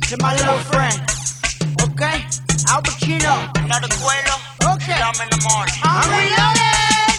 to my little friend. Okay? Al Pacino. Another Cuelo. Okay. I'm in the morning. I'm reloaded.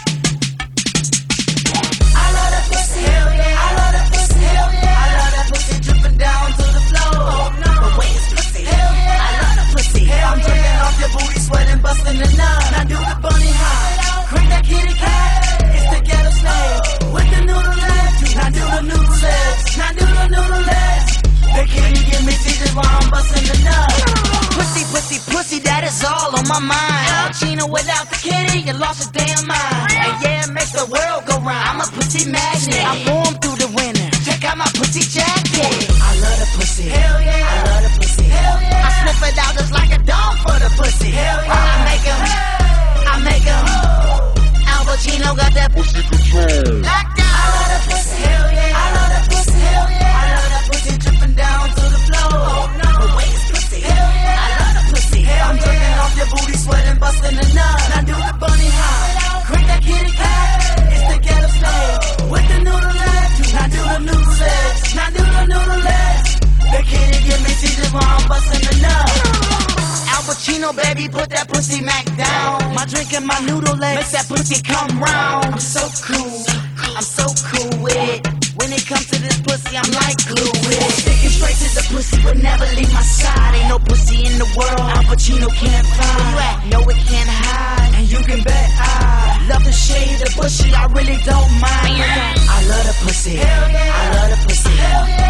I love that pussy, hell yeah. I love that pussy, hell yeah. I love that pussy dripping down to the floor. Oh no, the way it's pussy, hell yeah. I love the pussy, hell I'm drinking off your booty, sweating, busting the nut. Now do the bunny hop, crank that kitty cat. It's the ghetto snake with the noodle legs. Now do the noodle legs. Now do the noodle legs. They can't give me teachers while I'm busting the nut. Pussy, pussy, pussy, that is all on my mind. Al Chino without the kitty, you lost your damn mind. And yeah, it makes the world go round. I'm a pussy magnet. I'm born through the winter. Check out my pussy jacket. I love the pussy. Hell yeah. I love the pussy. Hell yeah. I sniff it out just like a dog for the pussy. Hell yeah. I make 'em. Al Pacino got that pussy control. Locked down. I love the pussy. Hell yeah. I love the pussy. Hell yeah. I love that pussy dripping down to the floor. Oh no. The way it's pussy. Hell yeah. I love the pussy. Hell I'm jerking off your booty, sweating, busting the nut. Now do the bunny hop. Crank that kitty cat. It's the ghetto slave with the noodle legs. Now do the noodle legs. Now do the noodle legs. They can't give me teachers while I'm busting the nut. Al Pacino, baby, put that pussy Mac down. My drink and my noodle legs make that pussy come round. I'm so cool, I'm so cool with it. When it comes to this pussy, I'm like glue with it. Sticking straight to the pussy, but never leave my side. Ain't no pussy in the world Al Pacino can't find. Where you at? No, it can't hide. And you can bet I love the shade of the pussy, I really don't mind. I love the pussy. Hell yeah. I love the pussy. Hell yeah.